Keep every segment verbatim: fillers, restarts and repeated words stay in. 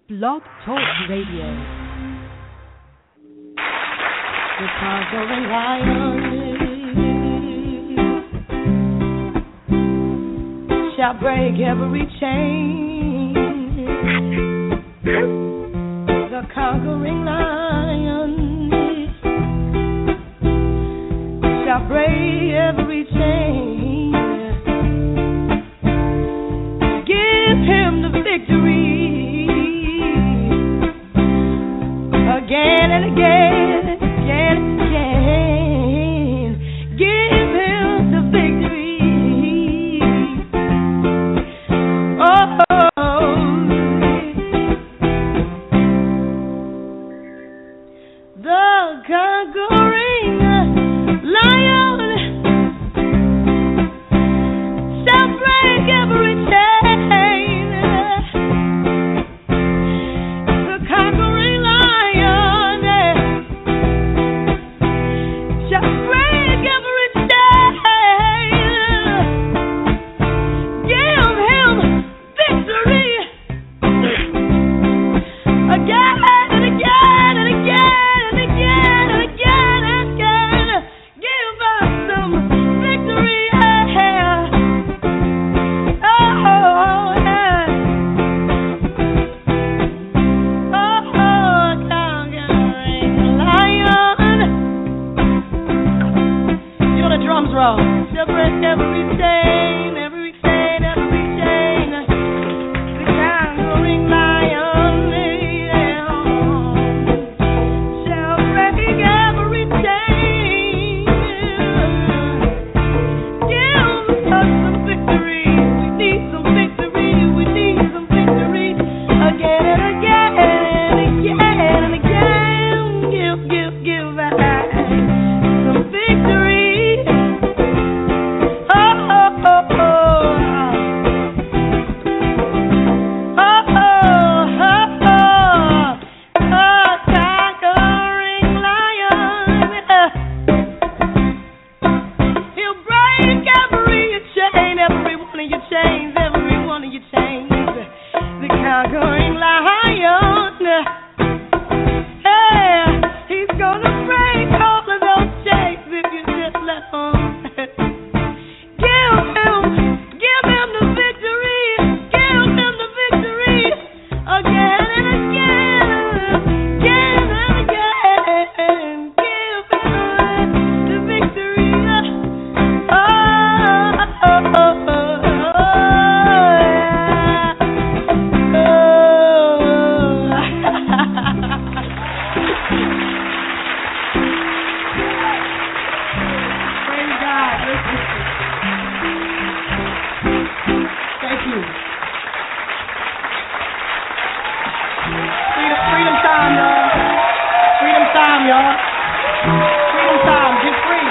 Blog Talk Radio. The conquering lion shall break every chain. The conquering lion shall break every chain. Give him the victory. Again and again, again and again, give him the victory. Oh, the conquering lion shall break every chain. The conquering lion shall break every chain. Give him victory again and again and again and again and again and again. Give us some victory. Yeah. Oh, yeah. Oh, conquering lion. You know the drums roll. She'll break every chain, every chain, every chain. The conquering lion, yeah, shall break every chain. Give us some victory. We need some victory. We need some victory. Again and again and again and again. Give, give, give us some victory. Oh, oh, oh, oh. Oh, oh, oh, oh. Oh, conquering lion. He'll break every chain, every one of your chains, every one of your chains. The conquering lion. Hey, he's gonna break all of those chains if you just let him. Give him, give him the victory. Give him the victory again and again, again and again. Give him the victory. Oh, oh, oh, oh, Praise God. Thank you. Freedom, freedom time, y'all. Freedom time, y'all. Freedom time. Get free.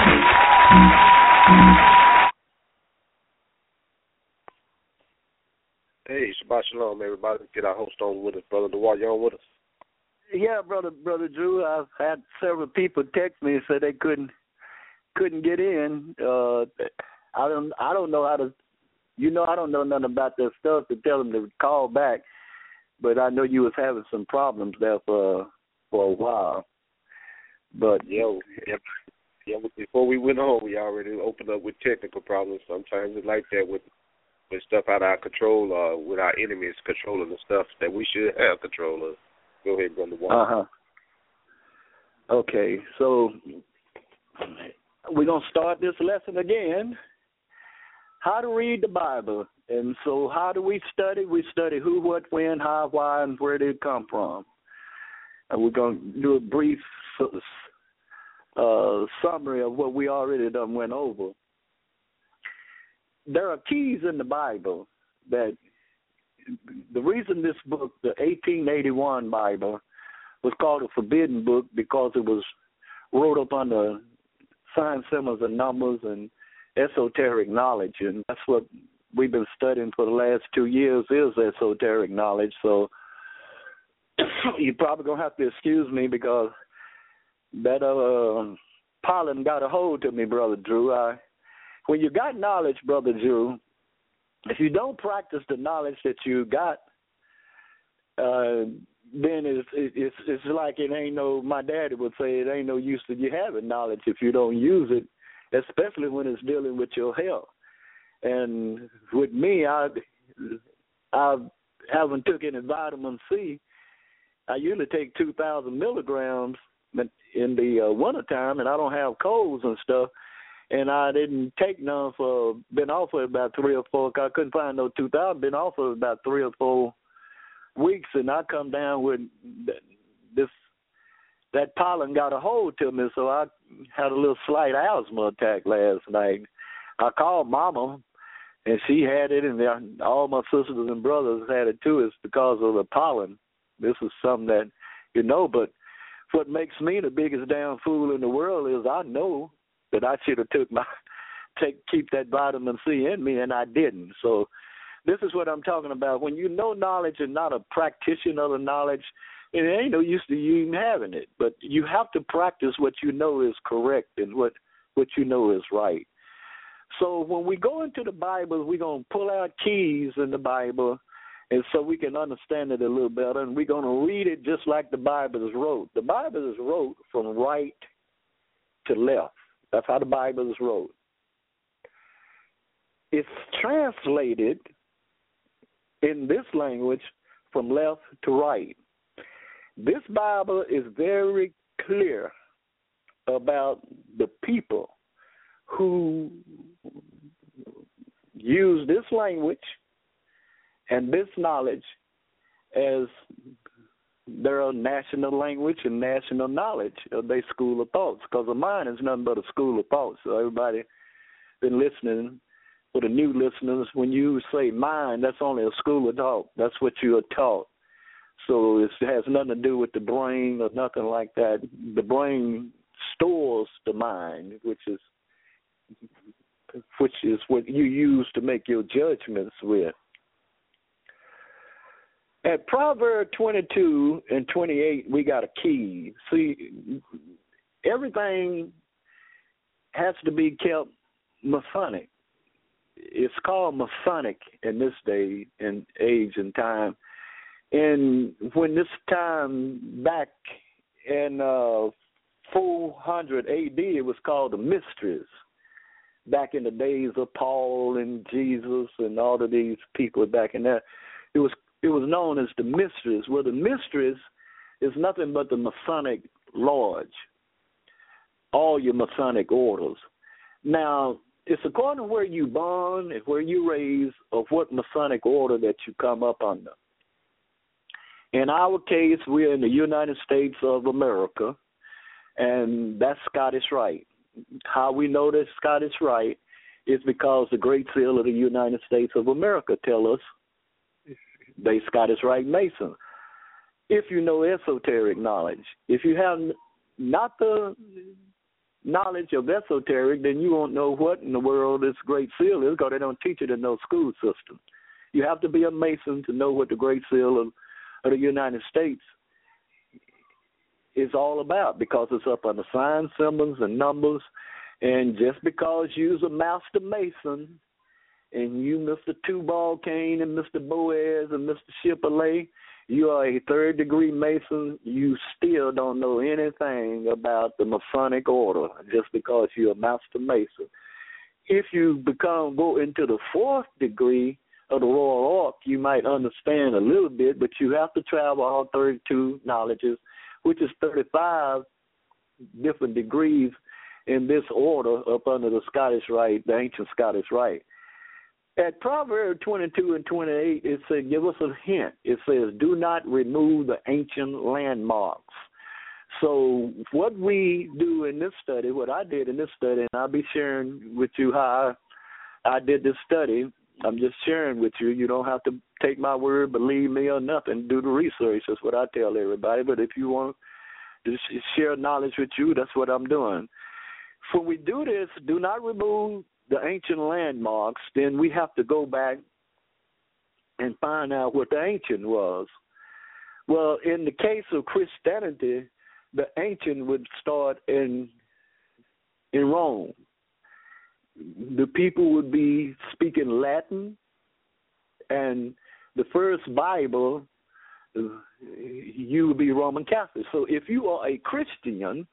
Hey, Shabbat Shalom, everybody. Get our host on with us, Brother DeWalt. You on with us? Yeah, brother, brother Drew. I've had several people text me and said they couldn't couldn't get in. Uh, I don't I don't know how to. You know, I don't know nothing about that stuff to tell them to call back. But I know you was having some problems there for for a while. But Yeah, yeah, yeah. Before we went on, we already opened up with technical problems. Sometimes it's like that with with stuff out of our control, uh, with our enemies controlling the stuff that we should have control of. Go ahead, Brother DeWalt. uh huh. Okay, so we're gonna start this lesson again. How to read the Bible. And so how do we study? We study who, what, when, how, why, and where did it come from. And we're going to do a brief uh, summary of what we already done went over. There are keys in the Bible that the reason this book, the eighteen eighty-one Bible, was called a forbidden book because it was wrote up under sign symbols and numbers and esoteric knowledge, and that's what we've been studying for the last two years is esoteric knowledge. So you're probably going to have to excuse me because that uh, pollen got a hold to me, Brother Drew. I, when you got knowledge, Brother Drew, if you don't practice the knowledge that you got, uh, then it's, it's it's like it ain't no. My daddy would say it ain't no use to you having knowledge if you don't use it, especially when it's dealing with your health. And with me, I I haven't took any vitamin C. I usually take two thousand milligrams in the uh, wintertime, and I don't have colds and stuff. And I didn't take none for, been off for about three or four, I couldn't find no two thousand, been off for about three or four weeks, and I come down with this, that pollen got a hold to me, so I had a little slight asthma attack last night. I called Mama, and she had it, and all my sisters and brothers had it too. It's because of the pollen. This is something that, you know, but what makes me the biggest damn fool in the world is I know that I should have took my, take keep that vitamin C in me, and I didn't. So this is what I'm talking about. When you know knowledge and not a practitioner of the knowledge, it ain't no use to you even having it. But you have to practice what you know is correct and what, what you know is right. So when we go into the Bible, we're going to pull out keys in the Bible, and so we can understand it a little better, and we're going to read it just like the Bible is wrote. The Bible is wrote from right to left. That's how the Bible is wrote. It's translated in this language from left to right. This Bible is very clear about the people who use this language and this knowledge as their national language and national knowledge of their school of thoughts, because of mine is nothing but a school of thoughts. So everybody been listening, for the new listeners, when you say mind, that's only a school of thought. That's what you are taught. So it has nothing to do with the brain or nothing like that. The brain stores the mind, which is which is what you use to make your judgments with. At Proverbs twenty-two and twenty-eight, we got a key. See, everything has to be kept Masonic. It's called Masonic in this day and age and time. And when this time back in uh, four hundred A D, it was called the Mysteries. Back in the days of Paul and Jesus and all of these people back in there, it was it was known as the Mysteries. Well, the Mysteries is nothing but the Masonic Lodge, all your Masonic orders. Now, it's according to where you born and where you raised of what Masonic order that you come up under. In our case, we're in the United States of America, and that's Scottish Rite. How we know that Scottish Rite is because the Great Seal of the United States of America tell us they Scottish Rite Mason. If you know esoteric knowledge, if you have not the knowledge of esoteric, then you won't know what in the world this Great Seal is, because they don't teach it in no school system. You have to be a Mason to know what the Great Seal of, of the United States is all about, because it's up under signs, symbols, and numbers. And just because you're a master Mason and you, Mister Tubal Cain and Mister Boaz and Mister Shipperley, you are a third-degree Mason, you still don't know anything about the Masonic order just because you're a master Mason. If you become go into the fourth degree of the Royal Ark, you might understand a little bit, but you have to travel all thirty-two knowledges, which is thirty-five different degrees in this order up under the Scottish Rite, the ancient Scottish Rite. At Proverbs twenty-two and twenty-eight, it says, give us a hint. It says, do not remove the ancient landmarks. So what we do in this study, what I did in this study, and I'll be sharing with you how I, I did this study. I'm just sharing with you. You don't have to take my word, believe me or nothing. Do the research. That's what I tell everybody. But if you want to share knowledge with you, that's what I'm doing. When we do this, do not remove the ancient landmarks. Then we have to go back and find out what the ancient was. Well, in the case of Christianity, the ancient would start in in Rome. The people would be speaking Latin, and the first Bible you would be Roman Catholic. So if you are a Christian,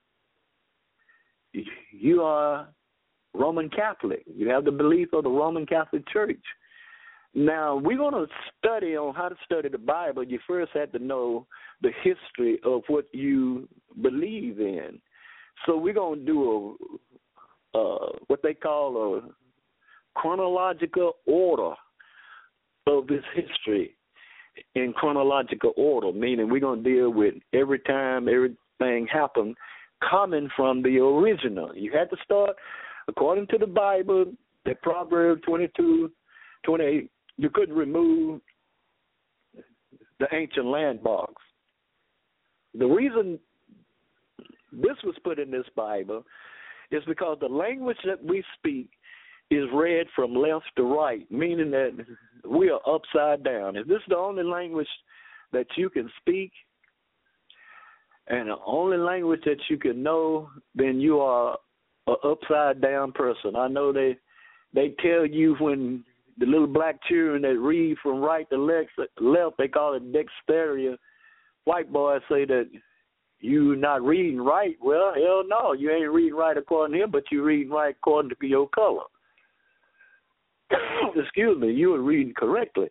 you are Roman Catholic. You have the belief of the Roman Catholic Church. Now, we're going to study on how to study the Bible. You first have to know the history of what you believe in. So we're going to do a, uh, what they call a chronological order of this history in chronological order, meaning we're going to deal with every time everything happened coming from the original. You had to start, according to the Bible, that Proverbs twenty-two, twenty-eight, you couldn't remove the ancient landmarks. The reason this was put in this Bible is because the language that we speak is read from left to right, meaning that we are upside down. If this is the only language that you can speak and the only language that you can know, then you are an upside down person. I know they they tell you when the little black children that read from right to left, left they call it dexteria. White boys say that you not reading right. Well, hell no, you ain't reading right according to him, but you reading right according to your color. Excuse me, you were reading correctly.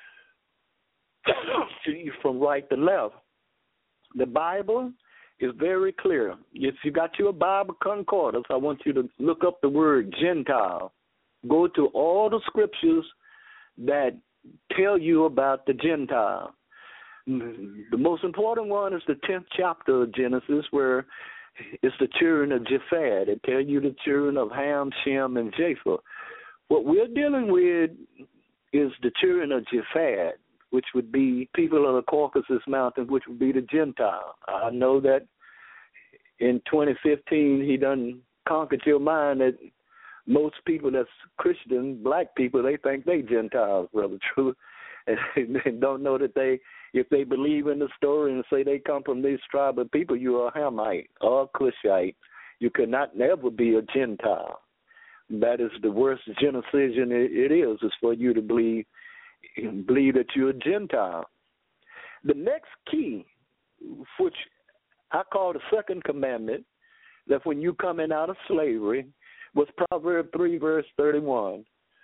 From right to left. The Bible is very clear. If you got your Bible concordance, I want you to look up the word Gentile. Go to all the scriptures that tell you about the Gentile. The most important one is the tenth chapter of Genesis, where it's the children of Japheth. It tells you the children of Ham, Shem, and Japheth. What we're dealing with is the children of Japheth, which would be people of the Caucasus Mountains, which would be the Gentile. I know that in twenty fifteen he done conquered your mind that most people that's Christian, black people, they think they Gentiles, Brother True, and they don't know that they, if they believe in the story and say they come from these tribal people, you are a Hamite or a Cushite. You could not never be a Gentile. That is the worst genocision it is, is for you to believe believe that you're a Gentile. The next key, which I call the second commandment, that when you coming out of slavery, was Proverbs three, verse thirty-one.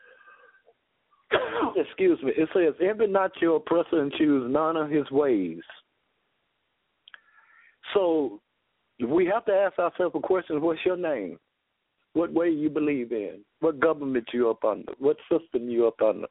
Excuse me. It says, envy not your oppressor and choose none of his ways. So we have to ask ourselves a question, what's your name? What way you believe in? What government you up under? What system you up under?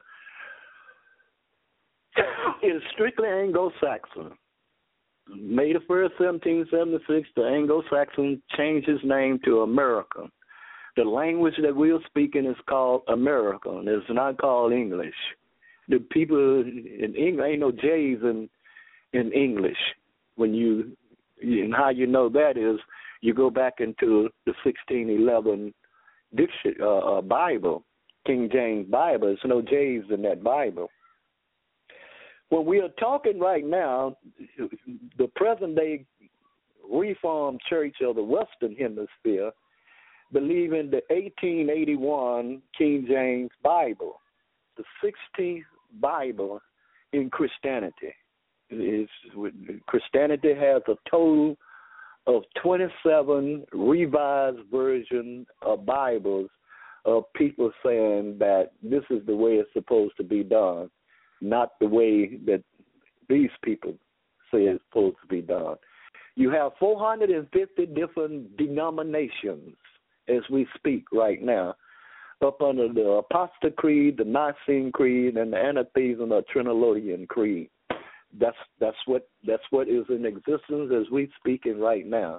It's strictly Anglo-Saxon. May the first, seventeen seventy-six, the Anglo-Saxon changed his name to America. The language that we're speaking is called American. It's not called English. The people in English, ain't no J's in in English. When you, and how you know that is, you go back into the sixteen eleven dictionary, uh, uh, Bible, King James Bible. There's no J's in that Bible. When we are talking right now, the present-day Reformed Church of the Western Hemisphere believe in the eighteen eighty-one King James Bible, the sixteenth Bible in Christianity. It's, Christianity has a total of twenty-seven revised versions of Bibles of people saying that this is the way it's supposed to be done, not the way that these people say it's supposed to be done. You have four hundred fifty different denominations as we speak right now, up under the Apostate Creed, the Nicene Creed, and the Anathema or Trinitarian Creed. That's that's what that's what is in existence as we speaking right now.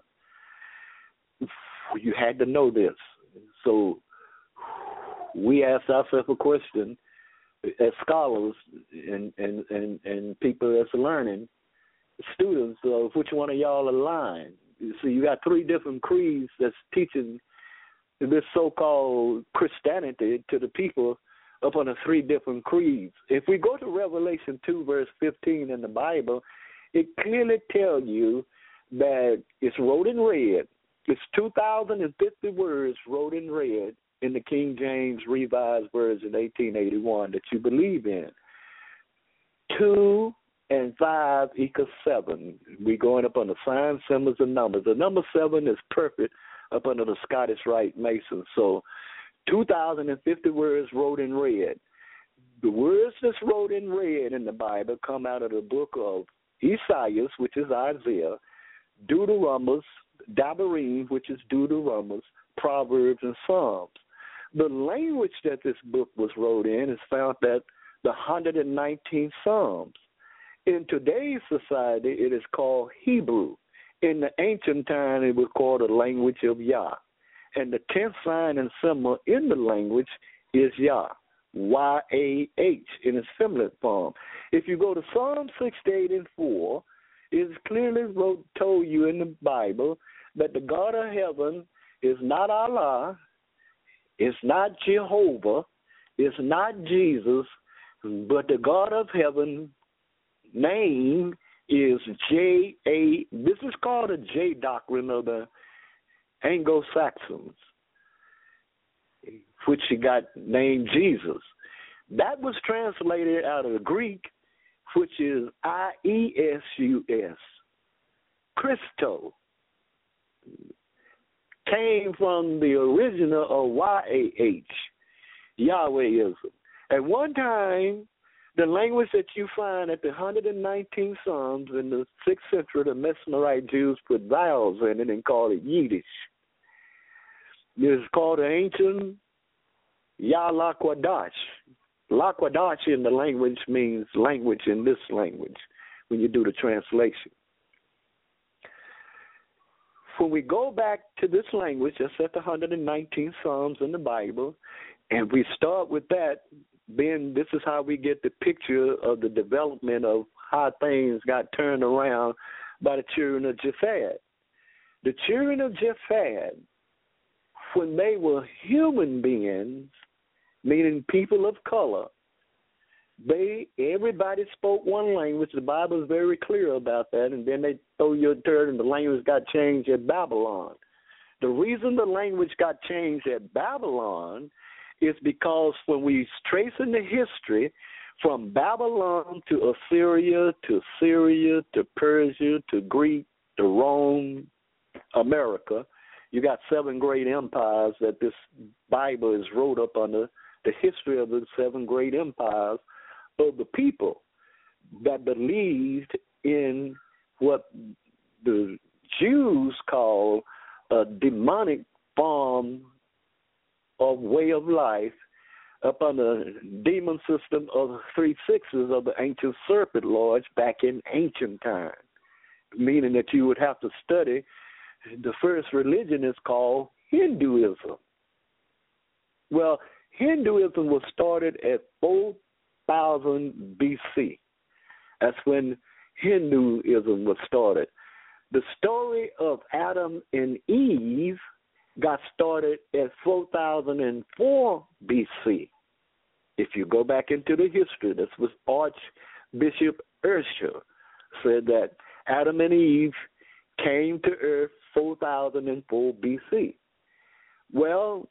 You had to know this. So we asked ourselves a question as scholars and and, and, and people that's learning, students, of which one of y'all align. So you got three different creeds that's teaching this so-called Christianity to the people up on the three different creeds. If we go to Revelation two, verse fifteen in the Bible, it clearly tells you that it's wrote in red. It's two thousand fifty words wrote in red in the King James Revised Version eighteen eighty-one that you believe in. Two and five equals seven. We're going up on the signs, symbols, and numbers. The number seven is perfect up under the Scottish Rite Mason. So two thousand fifty words wrote in red. The words that's wrote in red in the Bible come out of the book of Isaiah, which is Isaiah, Deuteronomy, Devarim, which is Deuteronomy, Proverbs, and Psalms. The language that this book was wrote in is found at the one hundred nineteenth Psalms. In today's society, it is called Hebrew. In the ancient time, it was called the language of Yah. And the tenth sign and symbol in the language is Yah, Y A H, in its feminine form. If you go to Psalm sixty-eight and four, it is clearly wrote, told you in the Bible that the God of heaven is not Allah, it's not Jehovah, it's not Jesus, but the God of heaven name is J A. This is called a J doctrine of the Anglo-Saxons, which he got named Jesus. That was translated out of the Greek, which is I E S U S. Christo came from the original of Y A H, Yahwehism. At one time, the language that you find at the one hundred nineteenth Psalms in the sixth century, the Mesmerite Jews put vowels in it and called it Yiddish. It's called the ancient Yah Lakwadash. Lakwadash in the language means language in this language when you do the translation. When we go back to this language, that's at the one hundred nineteenth Psalms in the Bible, and we start with that, then this is how we get the picture of the development of how things got turned around by the children of Japheth. The children of Japheth, when they were human beings, meaning people of color, they everybody spoke one language. The Bible is very clear about that, and then they throw you a turn and the language got changed at Babylon. The reason the language got changed at Babylon is because when we trace in the history from Babylon to Assyria to Syria to Persia to Greek to Rome, America, you got seven great empires that this Bible is wrote up under, the history of the seven great empires of the people that believed in what the Jews call a demonic form of way of life up on the demon system of the three sixes of the ancient serpent lords back in ancient times, meaning that you would have to study. The first religion is called Hinduism. Well, Hinduism was started at four thousand B C. That's when Hinduism was started. The story of Adam and Eve got started at four thousand four B C. If you go back into the history, this was Archbishop Ursher said that Adam and Eve came to earth four thousand four B C. Well,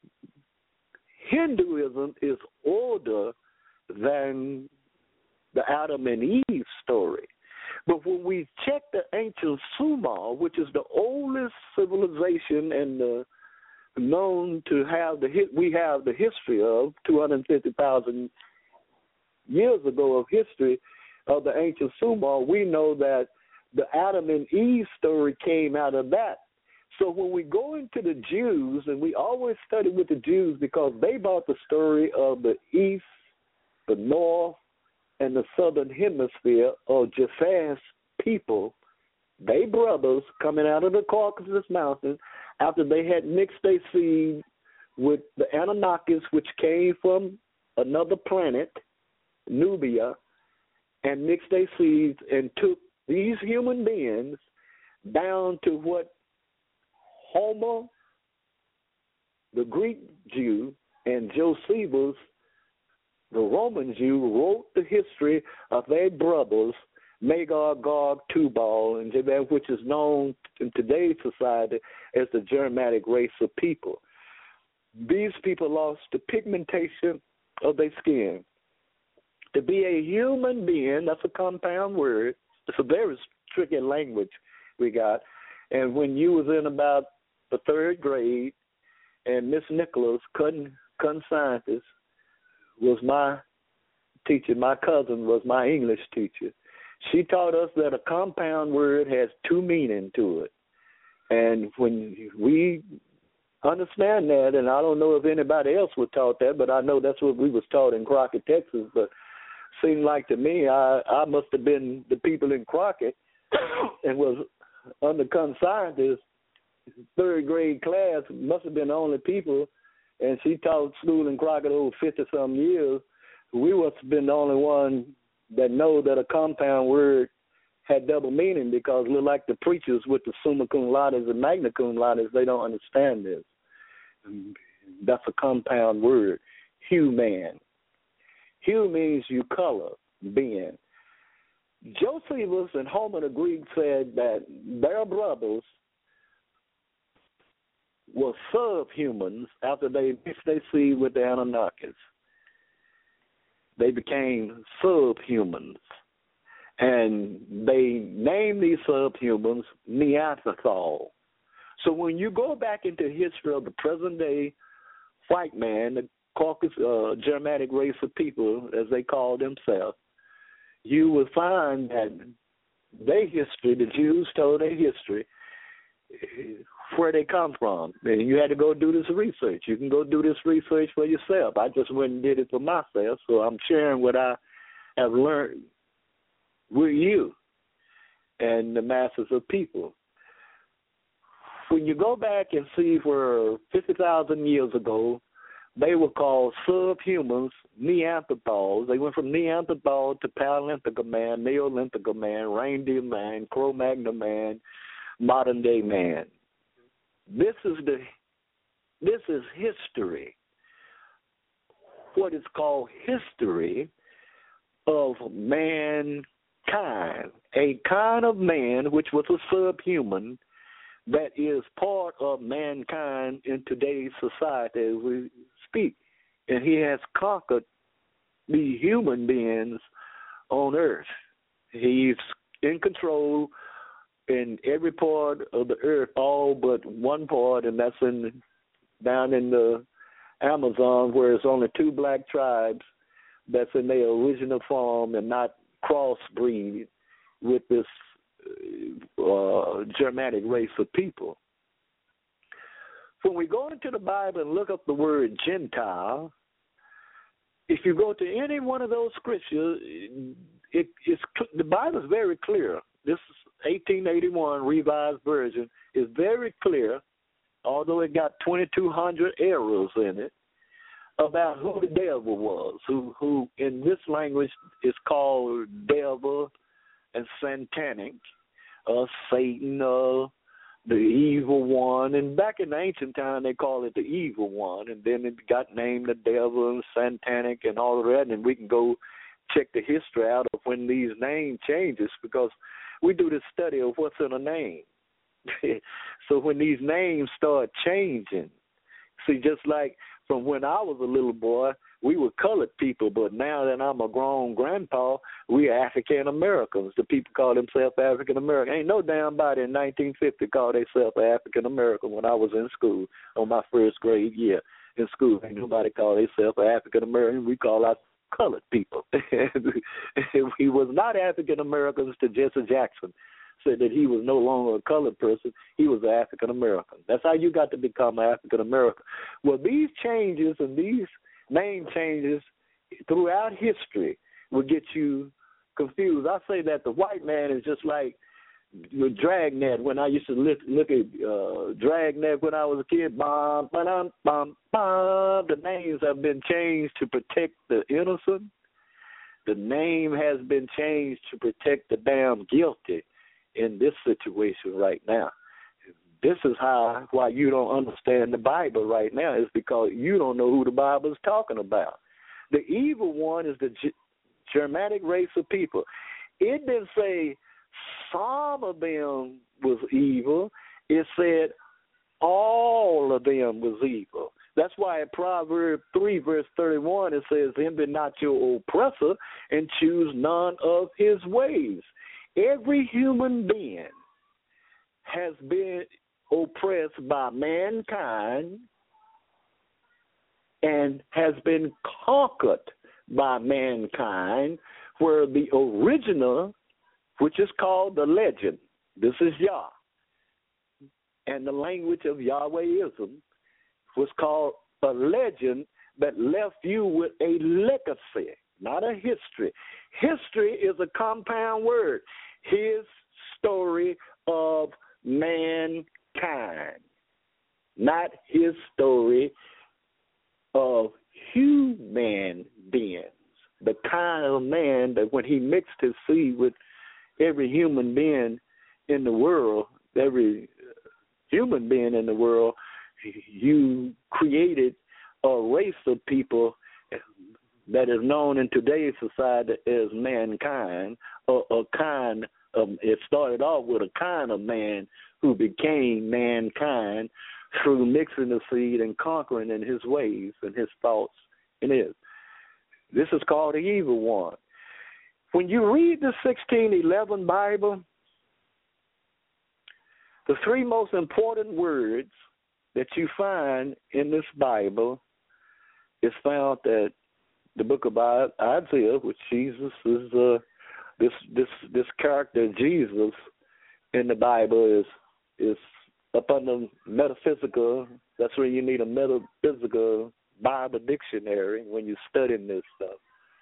Hinduism is older than the Adam and Eve story. But when we check the ancient Sumer, which is the oldest civilization and the known to have the we have the history of two hundred fifty thousand years ago of history of the ancient Sumer, we know that the Adam and Eve story came out of that. So when we go into the Jews, and we always study with the Jews because they brought the story of the east, the north, and the southern hemisphere of Japheth's people, they brothers coming out of the Caucasus Mountains after they had mixed their seed with the Anunnakis, which came from another planet, Nubia, and mixed their seeds and took these human beings down to what Homer, the Greek Jew, and Josephus, the Roman Jew, wrote the history of their brothers, Magog, Gog, Tubal, and Japheth, which is known in today's society as the Germanic race of people. These people lost the pigmentation of their skin. To be a human being, that's a compound word. It's a very tricky language we got. And when you was in about the third grade, and Miss Nicholas, cousin, cousin scientist, was my teacher. My cousin was my English teacher. She taught us that a compound word has two meanings to it. And when we understand that, and I don't know if anybody else was taught that, but I know that's what we was taught in Crockett, Texas. But seemed like to me, I, I must have been the people in Crockett and was under cousin scientist, third grade class, must have been the only people, and she taught school in Crockett over fifty-some years. We must have been the only one that know that a compound word had double meaning, because look like the preachers with the summa cum laudes and magna cum laudes, they don't understand this. That's a compound word, human. Hue means you color, being. Josephus and Homer the Greek said that their brothers were subhumans after they mixed their seed with the Anunnakis. They became subhumans. And they named these subhumans Neanderthal. So when you go back into history of the present day white man, the Caucasus, uh, Germanic race of people, as they call themselves, you will find that their history, the Jews told their history, where they come from. And you had to go do this research. You can go do this research for yourself. I just went and did it for myself, so I'm sharing what I have learned with you and the masses of people. When you go back and see where fifty thousand years ago, they were called subhumans, Neanderthals. They went from Neanderthal to Paleolithic man, Neolithic man, reindeer man, Cro-Magnon man, modern day man. This is the this is history. What is called history of mankind, a kind of man which was a subhuman that is part of mankind in today's society as we speak. And he has conquered the human beings on earth. He's in control in every part of the earth, all but one part, and that's in down in the Amazon, where it's only two black tribes that's in their original form and not crossbreed with this uh, Germanic race of people. When we go into the Bible and look up the word Gentile, if you go to any one of those scriptures, it, it's the Bible is very clear. This eighteen eighty-one Revised Version is very clear, although it got twenty-two hundred errors in it, about who the devil was, who, who in this language is called devil and satanic, uh, Satan, uh, the evil one. And back in the ancient time, they call it the evil one, and then it got named the devil and satanic and all of that, and we can go check the history out of when these name changes, because we do this study of what's in a name. So when these names start changing, see, just like from when I was a little boy, we were colored people, but now that I'm a grown grandpa, we are African Americans. The people call themselves African American. Ain't no damn body in nineteen fifty called themselves African American when I was in school on my first grade year in school. Ain't nobody called themselves African American. We call our colored people. We was not African Americans to Jesse Jackson said that he was no longer a colored person. He was an African American. That's how you got to become an African American. Well, these changes and these name changes throughout history will get you confused. I say that the white man is just like with Dragnet. When I used to look, look at uh, Dragnet when I was a kid, bum, bum, bum, bum, the names have been changed to protect the innocent. The name has been changed to protect the damn guilty in this situation right now. This is how why you don't understand the Bible right now, is because you don't know who the Bible is talking about. The evil one is the G- Germanic race of people. It didn't say some of them was evil. It said all of them was evil. That's why in Proverbs three, verse thirty-one, it says, envy not your oppressor and choose none of his ways. Every human being has been oppressed by mankind and has been conquered by mankind, where the original, which is called the legend, this is Yah, and the language of Yahwehism was called a legend that left you with a legacy, not a history. History is a compound word. His story of mankind, not his story of human beings. The kind of man that when he mixed his seed with every human being in the world, every human being in the world, you created a race of people that is known in today's society as mankind, a, a kind of, it started off with a kind of man who became mankind through mixing the seed and conquering in his ways and his thoughts and his. This is called the evil one. When you read the sixteen eleven Bible, the three most important words that you find in this Bible is found at the book of Isaiah, which Jesus is uh, this this this character Jesus in the Bible is is up under metaphysical. That's where you need a metaphysical Bible dictionary when you're studying this stuff.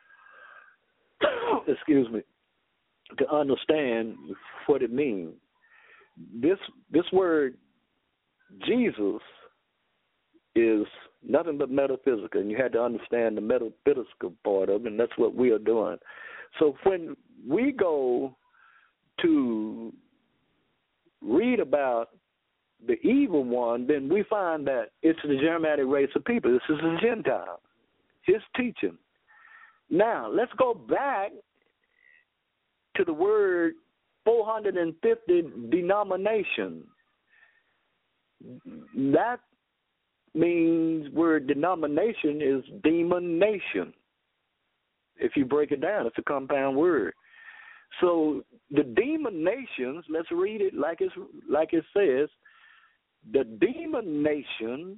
Excuse me, to understand what it means. This this word Jesus is nothing but metaphysical, and you had to understand the metaphysical part of it, and that's what we are doing. So when we go to read about the evil one, then we find that it's the Germanic race of people. This is a Gentile, his teaching. Now, let's go back to the word four hundred fifty denomination. That means word denomination is demon nation. If you break it down, it's a compound word. So the demon nations, let's read it like it's like it says, the demon nations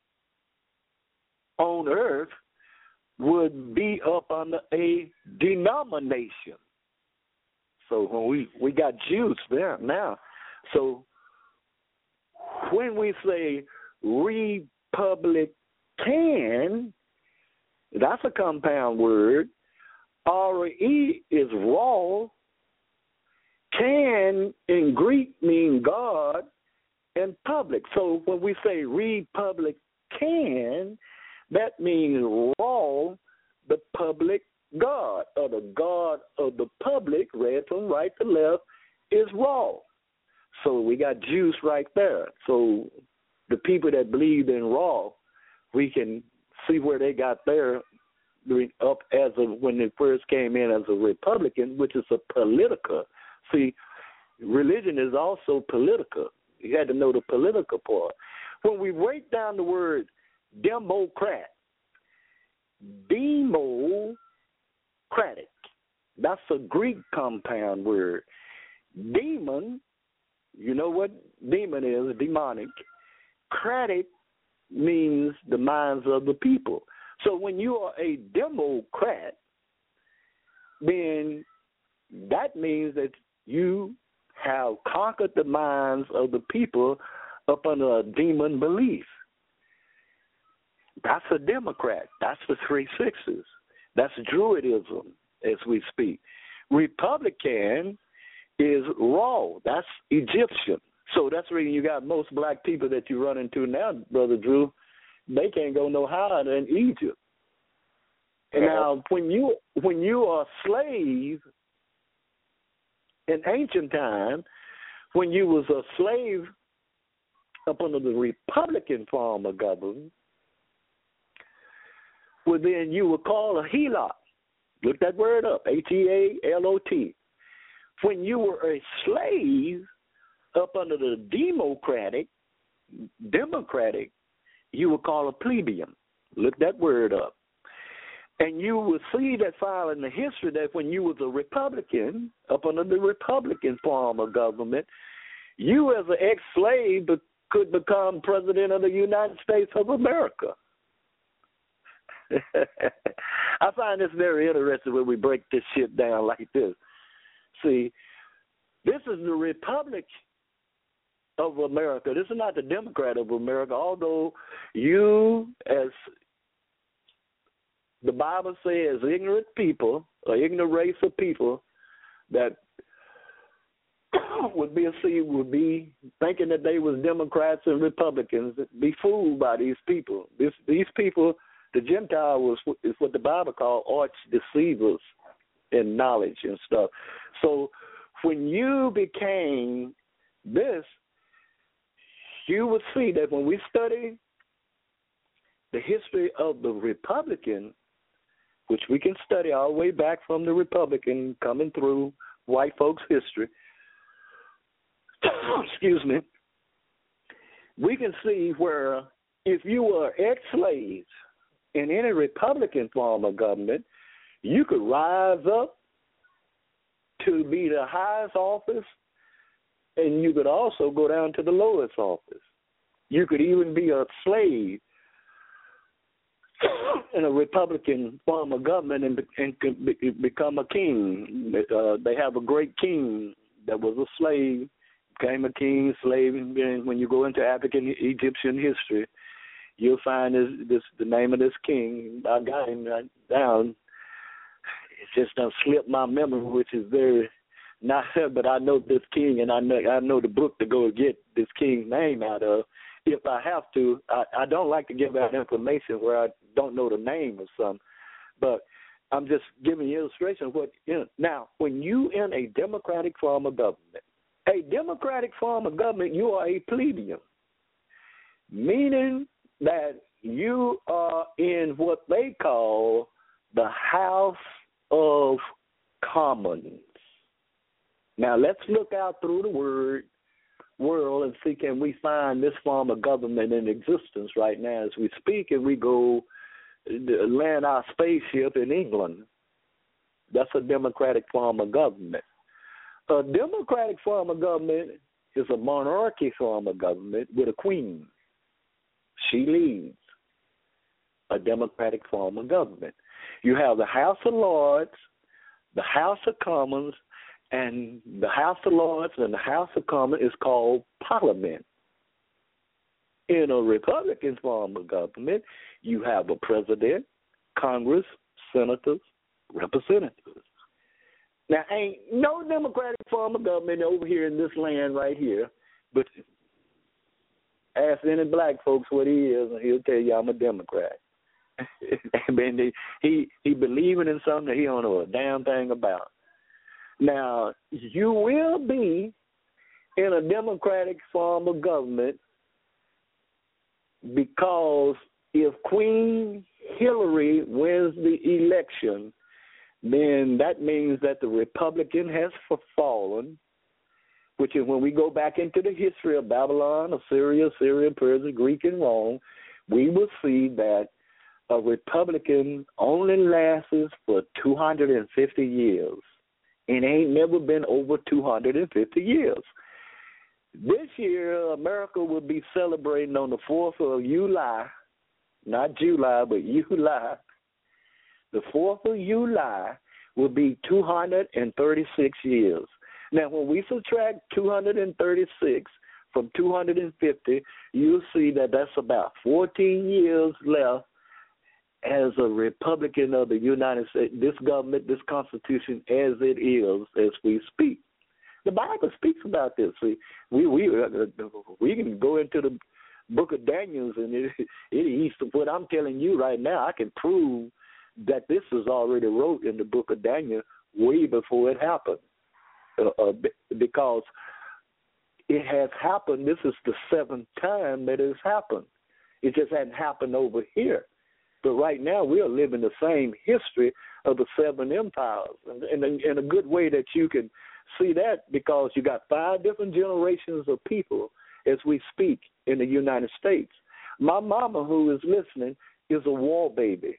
on earth would be up under a denomination. So when we, we got Jews there now. So when we say Republican, that's a compound word. R E is raw. Can in Greek mean God and public. So when we say Republican, that means raw, the public God, or the God of the public, read from right to left, is raw. So we got Jews right there. So the people that believed in raw, we can see where they got there up as a, when they first came in as a Republican, which is a politica. See, religion is also political. You had to know the political part. When we break down the word Democrat, democratic, that's a Greek compound word. Demon, you know what demon is, demonic. Cratic means the minds of the people. So when you are a Democrat, then that means that you have conquered the minds of the people up under a demon belief. That's a Democrat. That's the three sixes. That's Druidism as we speak. Republican is raw. That's Egyptian. So that's the reason you got most black people that you run into now, Brother Drew. They can't go no higher than Egypt. And now when you when you are a slave in ancient time, when you was a slave up under the Republican form of government, well, then you were called a helot. Look that word up, H E A L O T. When you were a slave up under the democratic, democratic you were called a plebeian. Look that word up. And you will see that file in the history that when you was a Republican, up under the Republican form of government, you as an ex-slave could become president of the United States of America. I find this very interesting when we break this shit down like this. See, this is the Republic of America. This is not the Democrat of America, although you, as the Bible says, ignorant people, or ignorant race of people that would be a would be thinking that they was Democrats and Republicans, be fooled by these people. This, these people, the Gentile was is what the Bible called arch deceivers in knowledge and stuff. So when you became this, you would see that when we study the history of the Republican, which we can study all the way back from the Republican coming through white folks' history, excuse me, we can see where if you were ex-slaves in any Republican form of government, you could rise up to be the highest office, and you could also go down to the lowest office. You could even be a slave in a Republican form of government and, and could be, become a king. Uh, they have a great king that was a slave, became a king, slave, and when you go into African Egyptian history, you'll find this, this the name of this king. I got him right down. It's just done slipped my memory, which is very not. But I know this king, and I know I know the book to go get this king's name out of. If I have to, I, I don't like to give out information where I don't know the name of some, but I'm just giving you illustration of what. You know, now, when you in a democratic form of government, a democratic form of government, you are a plebeian, meaning that you are in what they call the House of Commons. Now, let's look out through the word world and see can we find this form of government in existence right now as we speak, and we go land our spaceship in England. That's a democratic form of government. A democratic form of government is a monarchy form of government with a queen. She leads a democratic form of government. You have the House of Lords, the House of Commons, and the House of Lords and the House of Commons is called Parliament. In a Republican form of government, you have a president, Congress, senators, representatives. Now, ain't no democratic form of government over here in this land right here, but ask any black folks what he is, and he'll tell you I'm a Democrat. I mean, he, he he believing in something that he don't know a damn thing about. Now, you will be in a democratic form of government because if Queen Hillary wins the election, then that means that the Republican has fallen, which is when we go back into the history of Babylon, Assyria, Syria, Persia, Greek, and Rome, we will see that a Republican only lasts for two hundred fifty years. It ain't never been over two hundred fifty years. This year, America will be celebrating on the fourth of July, not July, but July. The fourth of July will be two hundred thirty-six years. Now, when we subtract two hundred thirty-six from two hundred fifty, you'll see that that's about fourteen years left as a Republican of the United States, this government, this Constitution as it is, as we speak. The Bible speaks about this. See, we we uh, we can go into the book of Daniel, and it, it what I'm telling you right now, I can prove that this is already wrote in the book of Daniel way before it happened, uh, uh, because it has happened. This is the seventh time that it has happened. It just hadn't happened over here. But right now, we are living the same history of the seven empires, and in a good way that you can see that, because you got five different generations of people as we speak in the United States. My mama, who is listening, is a war baby.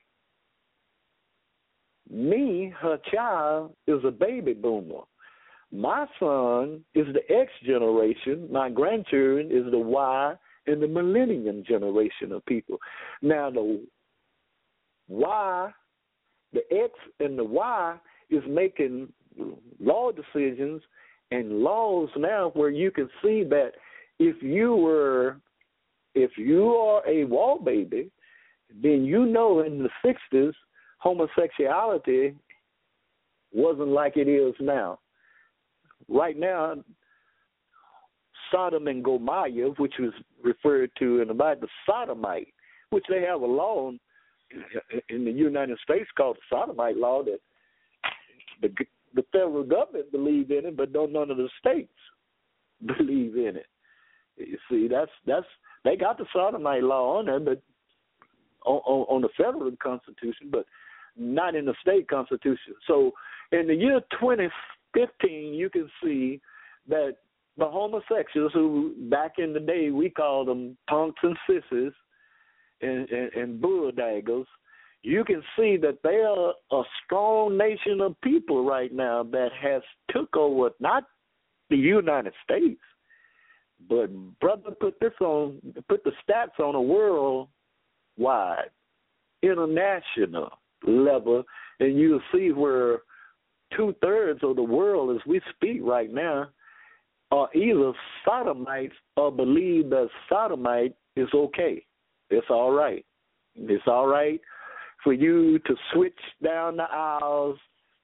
Me, her child, is a baby boomer. My son is the X generation. My grandchildren is the Y and the millennium generation of people. Now, the Y, the X and the Y is making law decisions and laws now where you can see that if you were, if you are a wall baby, then you know in the sixties, homosexuality wasn't like it is now. Right now, Sodom and Gomorrah, which was referred to in the Bible, the Sodomite, which they have a law in the United States called the Sodomite law that the, the federal government believe in it, but don't none of the states believe in it. You see, that's that's they got the Sodomite law on there, but on, on, on the federal constitution, but not in the state constitution. So in the year twenty fifteen, you can see that the homosexuals, who back in the day we called them punks and sissies and, and, and bulldaggers, you can see that they are a strong nation of people right now that has took over not the United States, but brother, put this on, put the stats on a worldwide, international level, and you'll see where two-thirds of the world, as we speak right now, are either sodomites or believe that sodomite is okay. It's all right. It's all right for you to switch down the aisles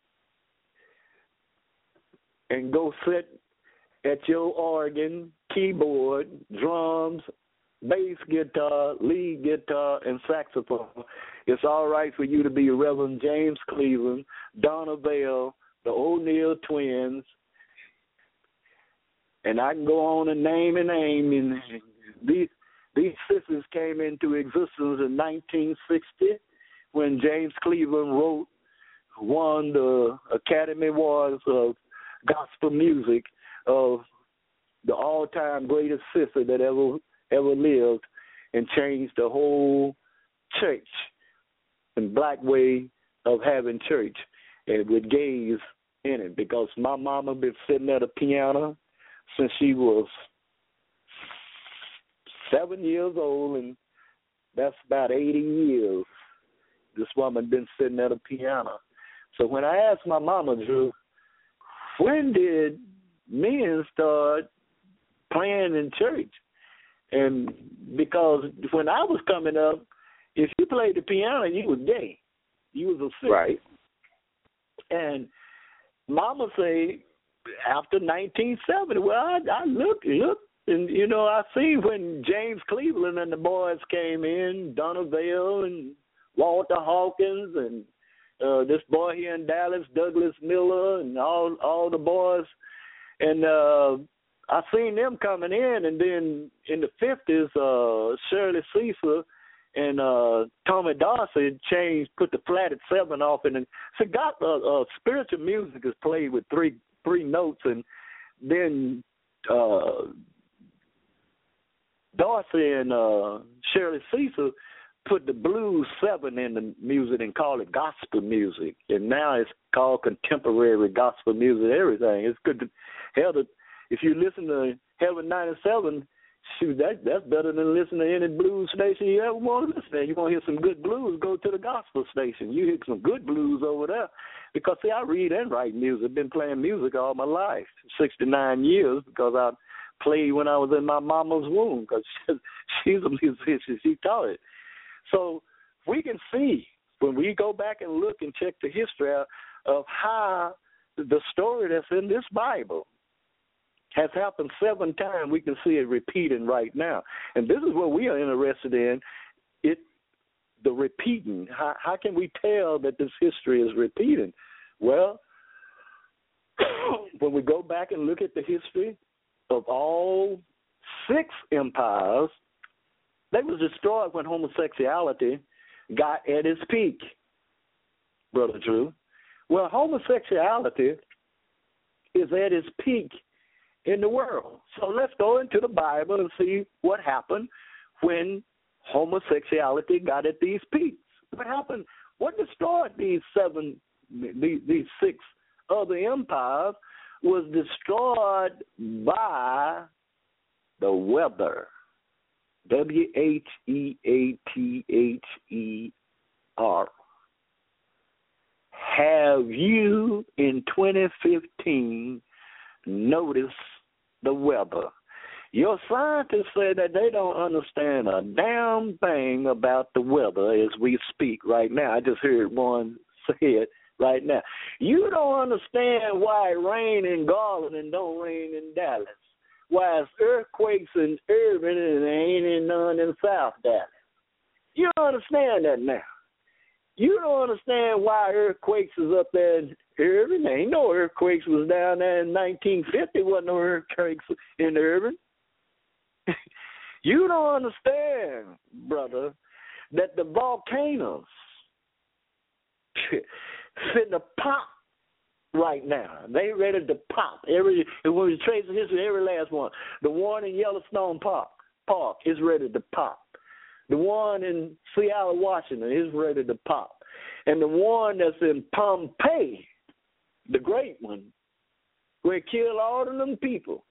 and go sit at your organ, keyboard, drums, bass guitar, lead guitar, and saxophone. It's all right for you to be Reverend James Cleveland, Donna Bell, the O'Neill twins, and I can go on and name and name. And these these sisters came into existence in nineteen sixty when James Cleveland wrote, won the Academy Awards of Gospel Music of the all-time greatest sister that ever ever lived, and changed the whole church and black way of having church, and with gays in it, because my mama been sitting at a piano since she was seven years old, and that's about eighty years. This woman been sitting at a piano. So when I asked my mama, Drew, when did men start playing in church? And because when I was coming up, if you played the piano, you was gay. You was a sister. Right. And Mama say after nineteen seventy, well, I, I looked, looked, and, you know, I see when James Cleveland and the boys came in, Donna Bell and Walter Hawkins and uh, this boy here in Dallas, Douglas Miller, and all all the boys. And uh, I seen them coming in, and then in the fifties, uh, Shirley Caesar and uh, Tommy Darcy changed, put the flat at seven off, and so got uh, uh, spiritual music is played with three three notes, and then uh, Darcy and uh, Shirley Caesar put the blues seven in the music and call it gospel music, and now it's called contemporary gospel music. Everything it's good. To, hell, to, if you listen to Heaven ninety-seven. Shoot, that, that's better than listening to any blues station you ever want to listen to. You want to hear some good blues, go to the gospel station. You hear some good blues over there. Because, see, I read and write music. I've been playing music all my life, sixty-nine years, because I played when I was in my mama's womb, because she's a musician. She taught it. So we can see, when we go back and look and check the history of how the story that's in this Bible has happened seven times, we can see it repeating right now. And this is what we are interested in, it the repeating. How, how can we tell that this history is repeating? Well, when we go back and look at the history of all six empires, they was destroyed when homosexuality got at its peak, Brother Drew. Well, homosexuality is at its peak in the world. So let's go into the Bible and see what happened when homosexuality got at these peaks. What happened? What destroyed these seven, these, these six other empires was destroyed by the weather. W H E A T H E R. Have you in twenty fifteen noticed the weather? Your scientists say that they don't understand a damn thing about the weather as we speak right now. I just heard one say it right now. You don't understand why it rain in Garland and don't rain in Dallas. Why it's earthquakes in Irving and there ain't in none in South Dallas. You don't understand that now. You don't understand why earthquakes is up there in Irving. There ain't no earthquakes was down there in nineteen fifty. Wasn't no earthquakes in Irving. You don't understand, brother, that the volcanoes fitting to pop right now. They ready to pop. Every when we trace the history, every last one. The one in Yellowstone Park, Park is ready to pop. The one in Seattle, Washington is ready to pop. And the one that's in Pompeii, the great one, where it killed all of them people.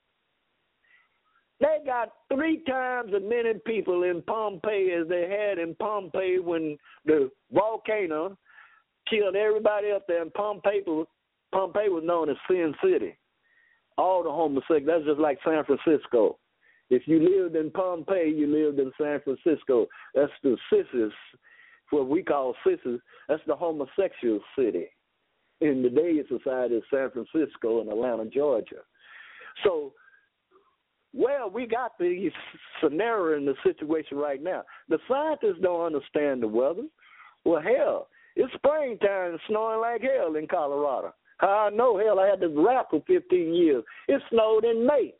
They got three times as many people in Pompeii as they had in Pompeii when the volcano killed everybody up there. And Pompeii, Pompeii was known as Sin City. All the homosexuals, that's just like San Francisco. If you lived in Pompeii, you lived in San Francisco. That's the sissies, what we call sissies. That's the homosexual city in the Day Society of San Francisco and Atlanta, Georgia. So, well, we got the scenario in the situation right now. The scientists don't understand the weather. Well, hell, it's springtime and snowing like hell in Colorado. I know, hell, I had this rap for fifteen years. It snowed in May.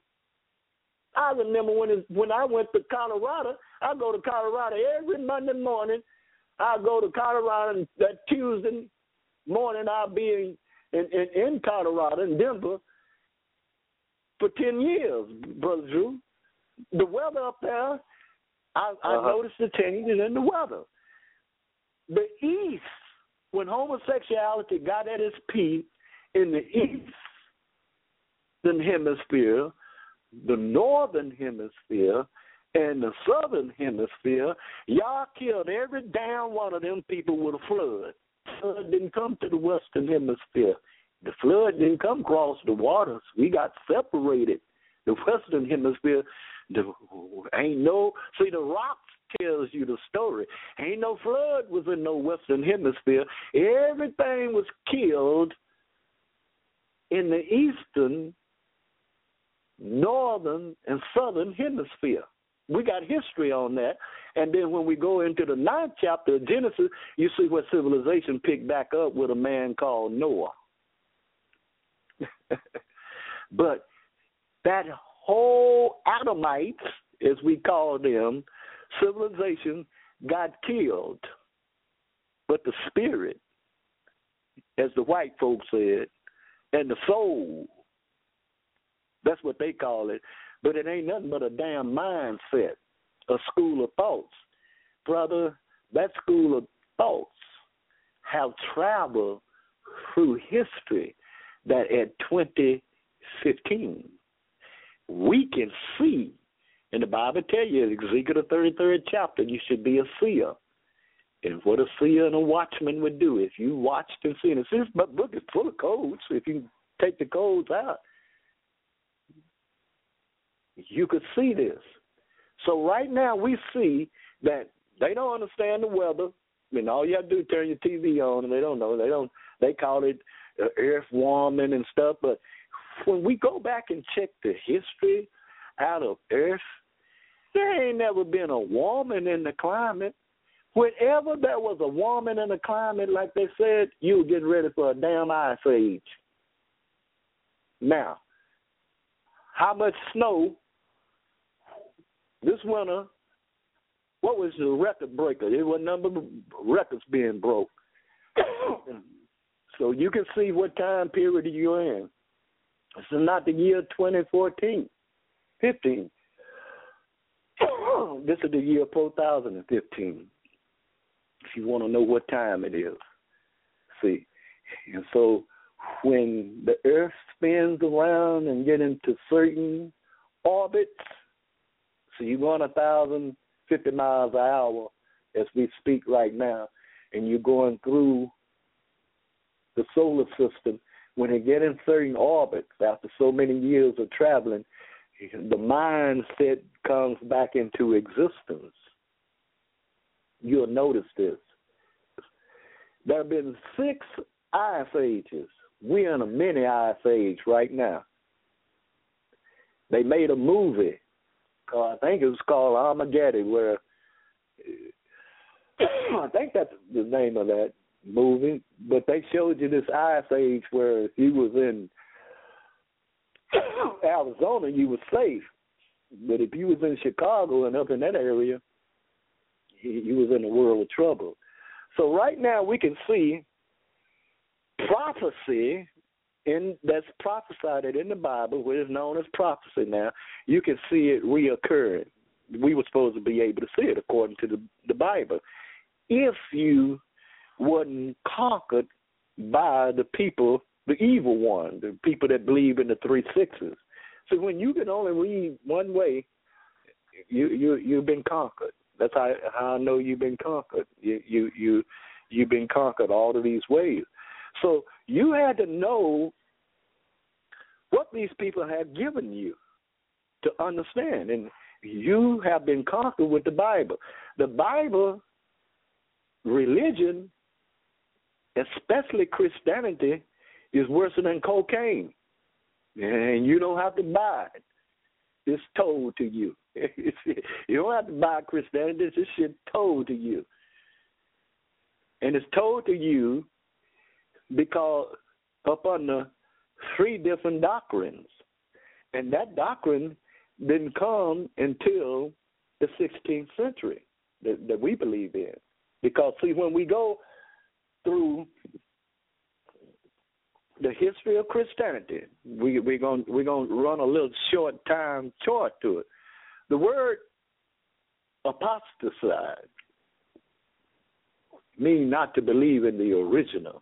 I remember when it, when I went to Colorado, I go to Colorado every Monday morning. I go to Colorado, and that Tuesday morning I'll be in, in, in Colorado, in Denver, for ten years, Brother Drew. The weather up there, I, I uh-huh. noticed the changes in the weather. The East, when homosexuality got at its peak in the Eastern Hemisphere, the Northern Hemisphere, and the Southern Hemisphere, y'all killed every damn one of them people with a flood. The flood didn't come to the Western Hemisphere. The flood didn't come across the waters. We got separated. The Western Hemisphere, the, ain't no, see, the rocks tells you the story. Ain't no flood was in no Western Hemisphere. Everything was killed in the Eastern, Northern, and Southern Hemisphere. We got history on that. And then when we go into the ninth chapter of Genesis, you see where civilization picked back up with a man called Noah. But that whole Adamites, as we call them, civilization got killed. But the spirit, as the white folks said, and the soul, that's what they call it. But it ain't nothing but a damn mindset, a school of thoughts. Brother, that school of thoughts have traveled through history that at twenty fifteen, we can see, and the Bible tell you, Ezekiel the thirty-third chapter, you should be a seer. And what a seer and a watchman would do, if you watched and seen it. This book is full of codes. If you take the codes out, you could see this. So right now we see that they don't understand the weather. I mean, all you have to do is turn your T V on, and they don't know. They don't. They call it uh, earth warming and stuff. But when we go back and check the history out of Earth, there ain't never been a warming in the climate. Whenever there was a warming in the climate, like they said, you were getting ready for a damn ice age. Now, how much snow this winter? What was the record breaker? There were a number of records being broke. So you can see what time period you're in. This is not the year twenty fourteen, fifteen. this is the year four thousand fifteen. If you want to know what time it is. See, and so when the Earth spins around and get into certain orbits, so you're going one thousand fifty miles an hour as we speak right now, and you're going through the solar system. When it get in certain orbits, after so many years of traveling, the mindset comes back into existence. You'll notice this. There have been six ice ages. We're in a mini ice age right now. They made a movie, I think it was called Armageddon, where I think that's the name of that movie, but they showed you this ice age where if you was in Arizona, you was safe. But if you was in Chicago and up in that area, you was in a world of trouble. So right now we can see prophecy in that's prophesied in the Bible, which is known as prophecy now. You can see it reoccurring. We were supposed to be able to see it according to the, the Bible. If you wasn't conquered by the people, the evil one, the people that believe in the three sixes. So when you can only read one way, you you you've been conquered. That's how, how I know you've been conquered. You you you you've been conquered all of these ways. So you had to know what these people had given you to understand, and you have been conquered with the Bible. The Bible, religion, especially Christianity, is worse than cocaine, and you don't have to buy it. It's told to you. You don't have to buy Christianity. This shit told to you. And it's told to you because up under three different doctrines. And that doctrine didn't come until the sixteenth century that, that we believe in. Because, see, when we go through the history of Christianity, we, we're going we're gonna run a little short time chart to it. The word apostatize means not to believe in the original.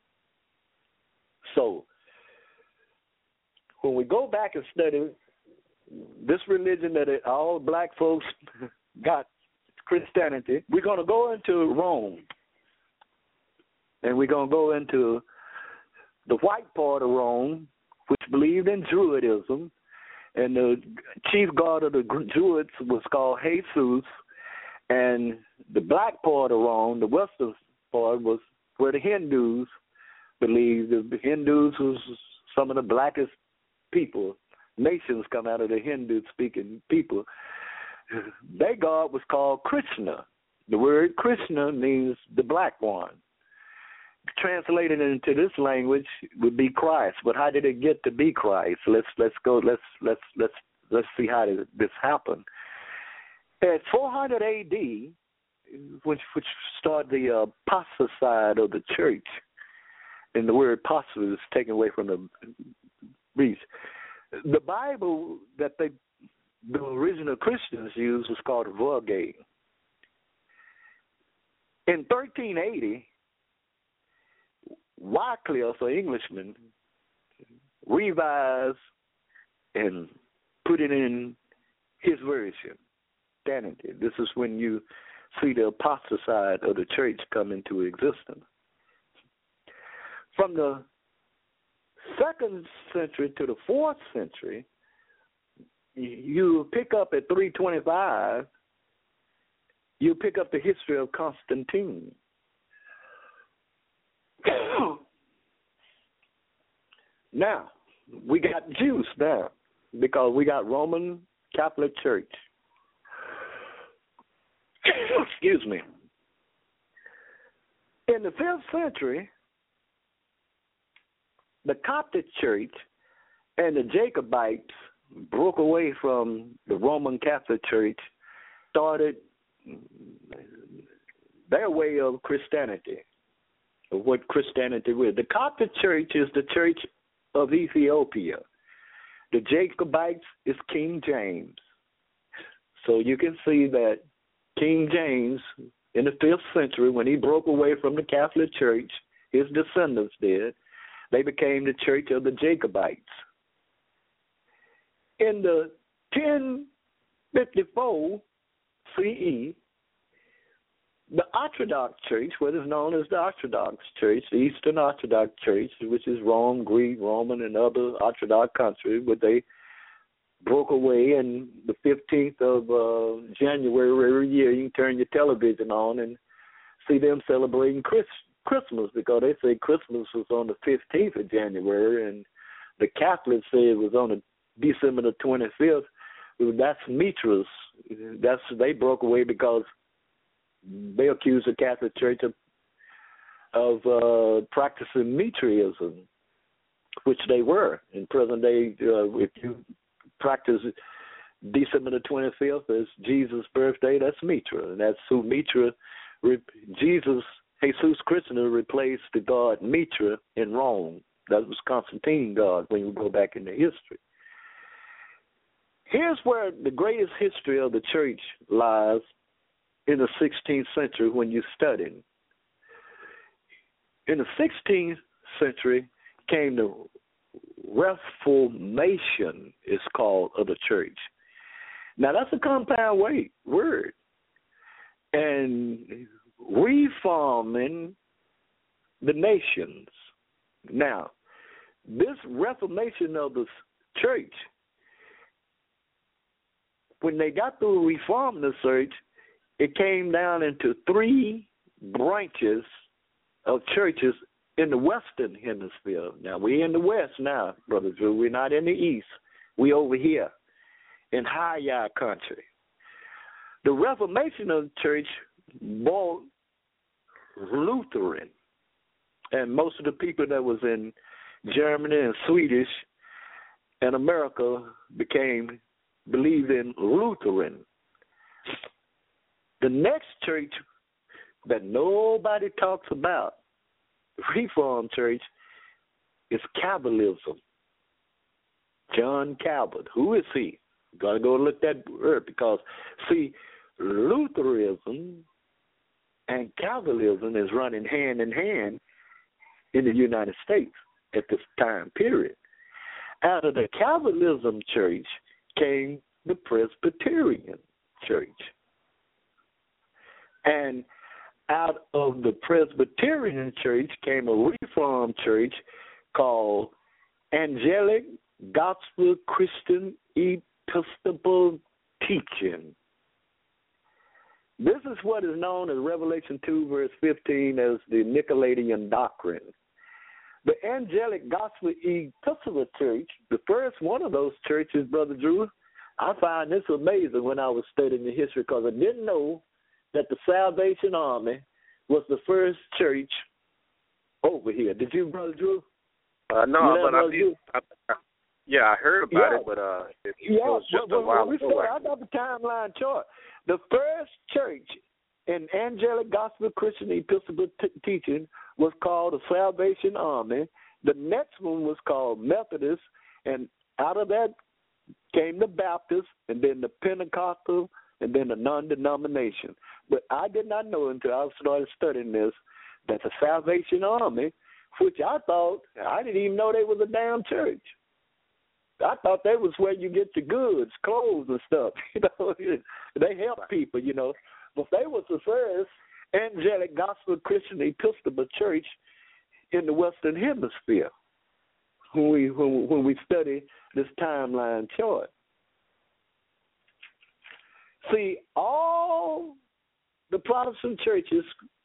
So when we go back and study this religion that it, all black folks got, Christianity, we're going to go into Rome, and we're going to go into the white part of Rome, which believed in Druidism, and the chief god of the Druids was called Jesus, and the black part of Rome, the western part, was where the Hindus believed. The Hindus was some of the blackest people. Nations come out of the Hindu-speaking people. Their god was called Krishna. The word Krishna means the black one. Translated into this language would be Christ. But how did it get to be Christ? Let's let's go. Let's let's let's let's see how this happened. At four hundred A D, which which started the uh, apostasy of the church, and the word apostasy is taken away from the Greek. The Bible that they the original Christians used was called the Vulgate. In thirteen eighty, Wycliffe, an Englishman, revised and put it in his version. This is when you see the apostasy of the church come into existence. From the second century to the fourth century, you pick up at three twenty-five, you pick up the history of Constantine. Now, we got Jews now because we got Roman Catholic Church. Excuse me. In the fifth century, the Coptic Church and the Jacobites broke away from the Roman Catholic Church, started their way of Christianity, of what Christianity was. The Coptic Church is the Church of Ethiopia. The Jacobites is King James. So you can see that King James, in the fifth century, when he broke away from the Catholic Church, his descendants did, they became the Church of the Jacobites. In the ten fifty-four C E, the Orthodox Church, what is known as the Orthodox Church, the Eastern Orthodox Church, which is Rome, Greek, Roman, and other Orthodox countries, but they broke away in the fifteenth of uh, January every year. You can turn your television on and see them celebrating Chris, Christmas because they say Christmas was on the fifteenth of January, and the Catholics say it was on the December the twenty-fifth. That's Mithras. That's they broke away because they accused the Catholic Church of of uh, practicing Mithraism, which they were in present day. Uh, if you practice December the twenty-fifth as Jesus' birthday, that's Mithra, and that's who Mithra. Jesus, Jesus Christus replaced the god Mithra in Rome. That was Constantine God when you go back into history. Here's where the greatest history of the church lies in the sixteenth century when you study. In the sixteenth century came the Reformation, is called, of the church. Now, that's a compound word. And reforming the nations. Now, this reformation of the church, when they got through reforming the church, it came down into three branches of churches in the Western Hemisphere. Now, we're in the West now, Brother Drew. We're not in the East. We're over here in high-yard country. The Reformation of the church brought Lutheran, and most of the people that was in Germany and Swedish and America became, believed in Lutheran. The next church that nobody talks about, Reformed Church, is Calvinism. John Calvin. Who is he? You got to go look that word because, see, Lutheranism and Calvinism is running hand in hand in the United States at this time period. Out of the Calvinism church came the Presbyterian church. And out of the Presbyterian church came a Reformed church called Angelic Gospel Christian Episcopal Teaching. This is what is known as Revelation two, verse fifteen, as the Nicolaitan doctrine. The Angelic Gospel Episcopal Church, the first one of those churches, Brother Drew, I find this amazing when I was studying the history because I didn't know that the Salvation Army was the first church over here. Did you, Brother Drew? Uh, no, you but I did. I, I, yeah, I heard about yeah. it, but uh, it, yeah, it was just well, a while well, ago. Said, I got the timeline chart. The first church in Angelic Gospel Christian Episcopal t- teaching was called the Salvation Army. The next one was called Methodist, and out of that came the Baptist, and then the Pentecostal, and then the non-denomination. But I did not know until I started studying this that the Salvation Army, which I thought, I didn't even know they was a damn church. I thought that was where you get your goods, clothes and stuff. You know, they help people, you know. But they was the first Angelic Gospel Christian Episcopal Church in the Western Hemisphere when we, when, when we study this timeline chart. See, all the Protestant churches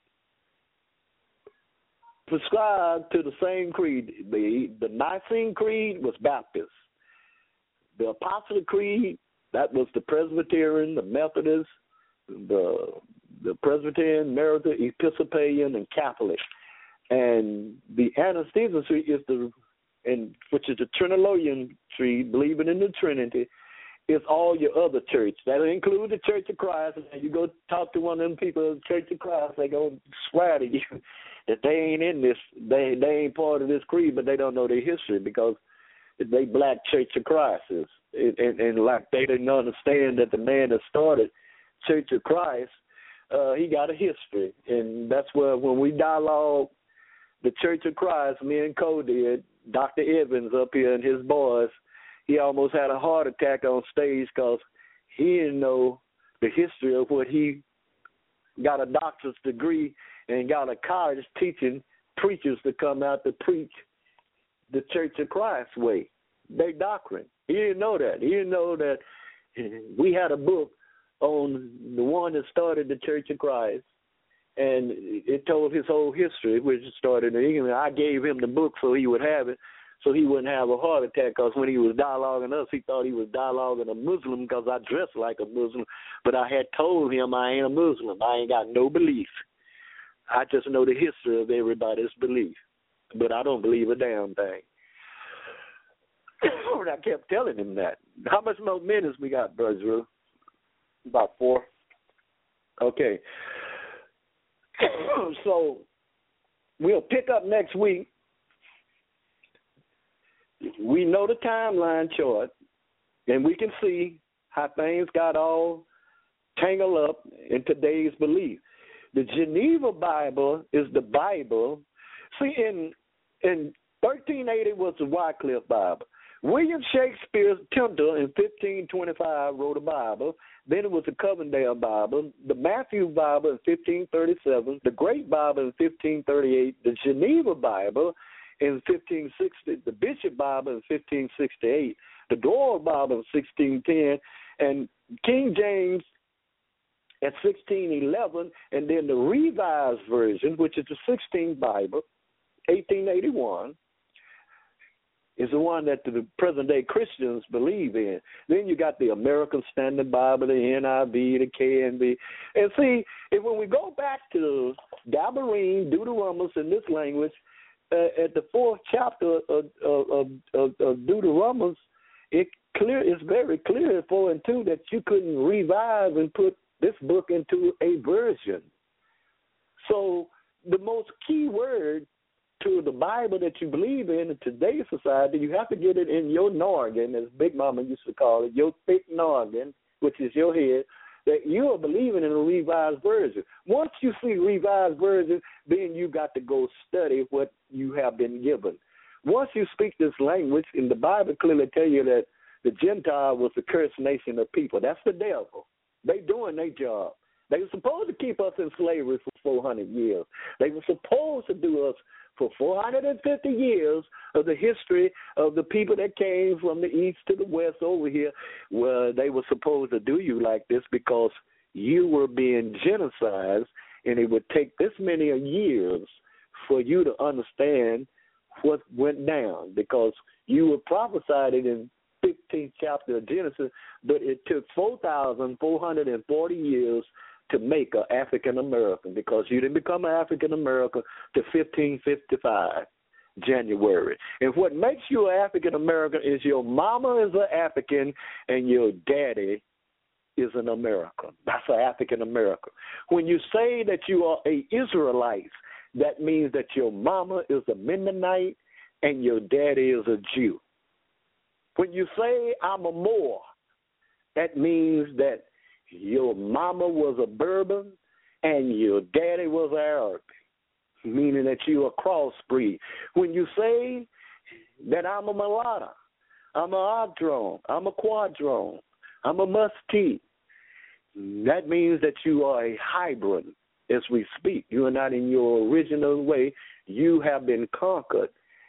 prescribed to the same creed. The, the Nicene Creed was Baptist. The Apostolic Creed, that was the Presbyterian, the Methodist, the the Presbyterian, Marital, Episcopalian, and Catholic. And the Anesthesia Creed is the, and which is the Trinitarian Creed, believing in the Trinity. It's all your other church. That'll include the Church of Christ. And you go talk to one of them people in the Church of Christ, they go swear to you that they ain't in this, they they ain't part of this creed, but they don't know their history because they black Church of Christ. And, and, and like they didn't understand that the man that started Church of Christ, uh, he got a history. And that's where when we dialogue the Church of Christ, me and Cole did, Doctor Evans up here and his boys, he almost had a heart attack on stage because he didn't know the history of what he got a doctor's degree and got a college teaching preachers to come out to preach the Church of Christ way, their doctrine. He didn't know that. He didn't know that we had a book on the one that started the Church of Christ, and it told his whole history, which started in England. I gave him the book so he would have it, so he wouldn't have a heart attack, because when he was dialoguing us, he thought he was dialoguing a Muslim because I dress like a Muslim, but I had told him I ain't a Muslim. I ain't got no belief. I just know the history of everybody's belief, but I don't believe a damn thing. I kept telling him that. How much more minutes we got, Brother Drew? About four. Okay. So we'll pick up next week. We know the timeline chart, and we can see how things got all tangled up in today's belief. The Geneva Bible is the Bible. See, in in thirteen eighty was the Wycliffe Bible. William Shakespeare Tyndale in fifteen twenty-five wrote a Bible. Then it was the Coverdale Bible, the Matthew Bible in fifteen thirty-seven, the Great Bible in fifteen thirty-eight, the Geneva Bible in fifteen sixty, the Bishop Bible in fifteen sixty-eight, the Doyle Bible in sixteen ten, and King James at sixteen eleven, and then the Revised Version, which is the sixteenth Bible, eighteen eighty-one, is the one that the present-day Christians believe in. Then you got the American Standard Bible, the N I V, the K N B. And see, if when we go back to Gabarine, Deuteronomy in this language, uh, at the fourth chapter of, of, of, of Deuteronomy, it clear, it's very clear, four and two, that you couldn't revise and put this book into a version. So the most key word to the Bible that you believe in in today's society, you have to get it in your noggin, as Big Mama used to call it, your thick noggin, which is your head, that you are believing in a revised version. Once you see revised version, then you got to go study what you have been given. Once you speak this language, and the Bible clearly tell you that the Gentile was the cursed nation of people. That's the devil. They doing their job. They were supposed to keep us in slavery for four hundred years. They were supposed to do us for four hundred fifty years of the history of the people that came from the east to the west over here, where they were supposed to do you like this because you were being genocided, and it would take this many years for you to understand what went down, because you were prophesied it in fifteenth chapter of Genesis, but it took four thousand four hundred forty years to make an African American, because you didn't become an African American to fifteen fifty-five January. And what makes you an African American is your mama is an African and your daddy is an American. That's an African American. When you say that you are a Israelite, that means that your mama is a Mennonite and your daddy is a Jew. When you say I'm a Moor, that means that your mama was a Berber and your daddy was Arab, meaning that you are crossbreed. When you say that I'm a mulatto, I'm a Ogdron, I'm a Quadron, I'm a Muskie, that means that you are a hybrid as we speak. You are not in your original way. You have been conquered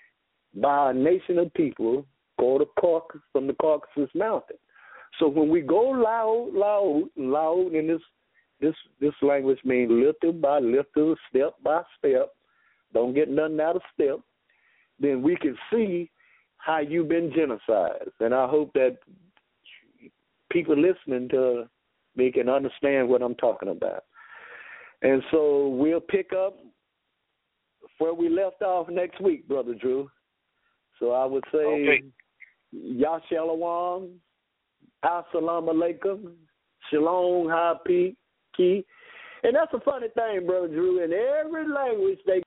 by a nation of people called the Caucasus, from the Caucasus Mountain. So when we go loud, loud, loud, and this this this language means little by little, step by step, don't get nothing out of step, then we can see how you've been genocided. And I hope that people listening to me can understand what I'm talking about. And so we'll pick up where we left off next week, Brother Drew. So I would say, okay. Yashalawam, Assalamu alaikum, Shalom, Hapi, Ki. And that's a funny thing, Brother Drew. In every language, they